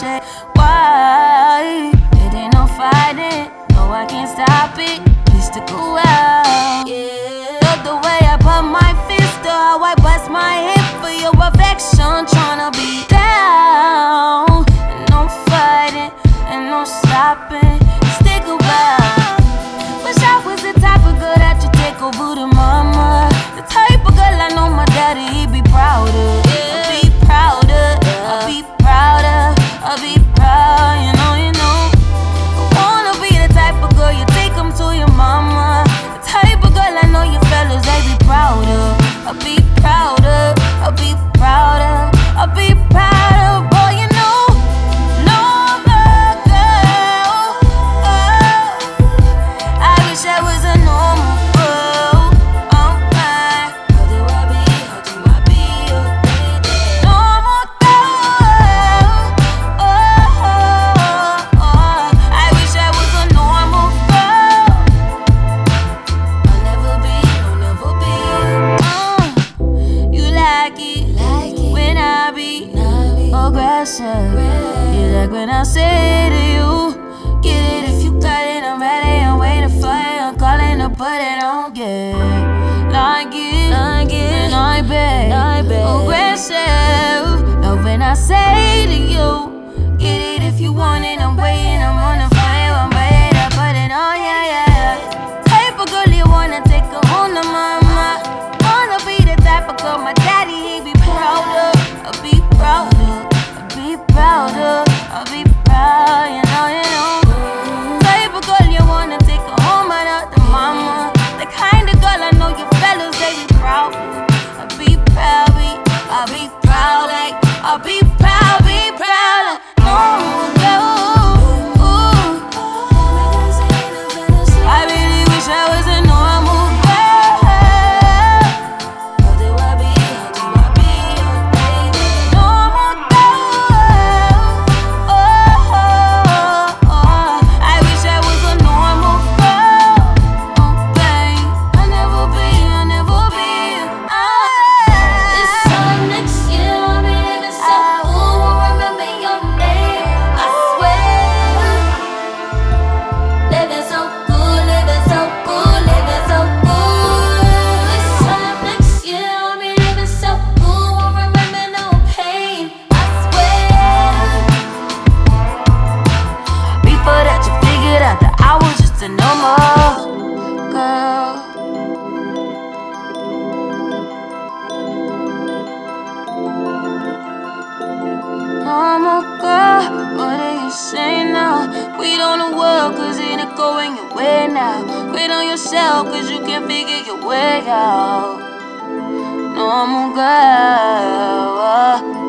shit. Why? It ain't no fighting, no, I can't stop it. Please stick around. Yeah. Love the way I put my fist to how I bust my hip for your affection. Tryna be down, and no fighting, and no stopping. Stick around. Wish I was the type of girl that you take over to mama. The type of girl I know my daddy, he'd be proud of. I'll be proud of, I'll be proud of, I'll be proud, you know. I wanna be the type of girl you take him to your mama. The type of girl I know your fellas, they be proud of. I'll be proud of, I'll be proud of, I'll be proud of. Boy, you know, no other girl. I wish I was a normal girl. Oh my, how do I be your normal girl? I wish I was a normal girl. I'll never be. You like it when I be aggressive. You like when I say to you, get it if you got it, I'm ready, I'm waiting for it, I'm calling to put it on, yeah. Like it, I bet, aggressive. Love when I say to you, get it if you want it, I'm waiting, I'm on the fire, I'm ready to put it on, yeah. Type of girl you wanna take her home to mama. Wanna be the type of girl my daddy, he be proud of. I'll be proud of, I'll be proud of, I'll be proud, you know. Type of girl you wanna take her home without the mama. The kind of girl I know you fellas, they be proud of. I'll be proud, I'll be proud, like, I'll be proud, like, no girl. I really wish I was a normal girl. How do I be your normal girl? I wish I was a normal girl. Oh, babe, I'll never be. This time next year, I'll be living so cool, won't remember your name, I swear. Living so cool, living so cool, living so cool. This time next year, I'll be living so cool, won't remember no pain, I swear. Before that you figured out that I was just a normal girl. Normal girl, what do you say now? Quit on the world cause it ain't going your way now. Quit on yourself cause you can't figure your way out. Normal girl.